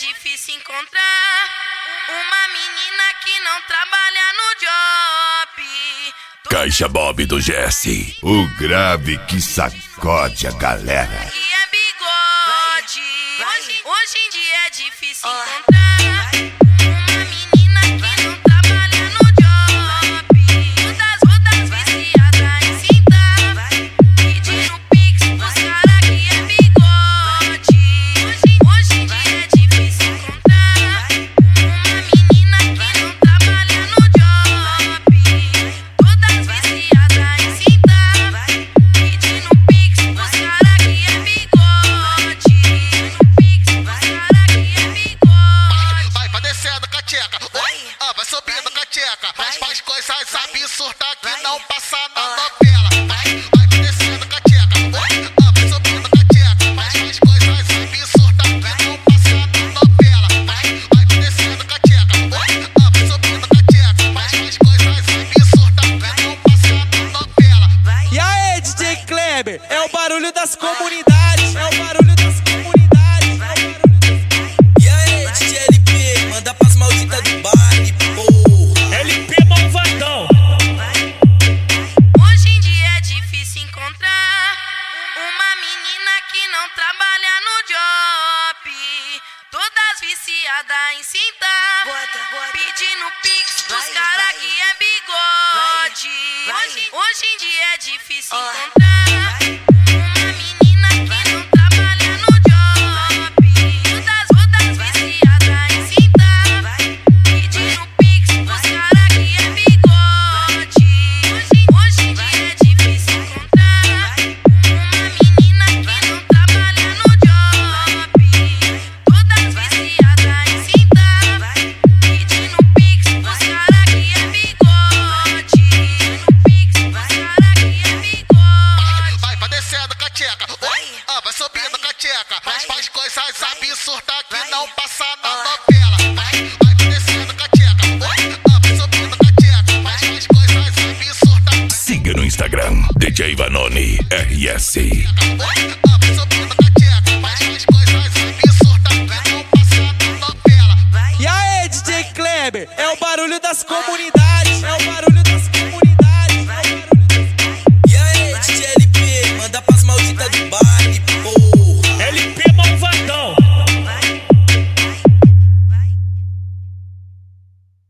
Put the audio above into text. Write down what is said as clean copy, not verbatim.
difícil encontrar uma menina que não trabalha no job. Caixa Bob do Jesse, o grave que sacode a galera. E é bigode. Hoje em dia é difícil encontrar uma menina que não trabalha no job. Todas viciadas em cinta, pedindo pix pros cara que é bigode. Hoje em dia é difícil encontrar uma menina que não trabalha no job. Todas viciadas em cinta, pedindo pix pros cara que é bigode. Vai descendo com a tcheca, vai subindo com a tcheca. Faz coisas absurdas que não passa na novela. Vai descendo com a tcheca, vai subindo com a tcheca. Faz coisas absurdas que não passa na novela. Vai descendo com a tcheca, vai subindo com a tcheca. Faz coisas absurdas que não passa na novela. E aí, DJ Kleber, é o barulho das comunidades, é o barulho das comunidades. E aí, DJ LP, manda pras malditas do baile, porra. LP malvadão. Hoje em dia é difícil encontrar uma menina que não trabalha no job. Todas viciadas em cinta, pedindo pix pros cara que é bigode. Hoje em dia é difícil encontrar uma menina que não trabalha no job. Todas viciadas em cinta, pedindo pix pros cara que é bigode. Hoje em dia é difícil encontrar uma menina que não trabalha no job. Todas viciadas em cinta, pedindo pix pros cara que é bigode. Vai descendo com a tcheca, vai subindo com a tcheca. Faz coisas absurdas que não passa na novela. Vai descendo com a tcheca, vai subindo com a tcheca. Faz coisas absurdas. Siga no Instagram, DJ Vanoni RS. Vai subindo com a tcheca. Faz coisas absurdas que não passa na novela. E aí, DJ Kleber, é o barulho das comunidades, é o barulho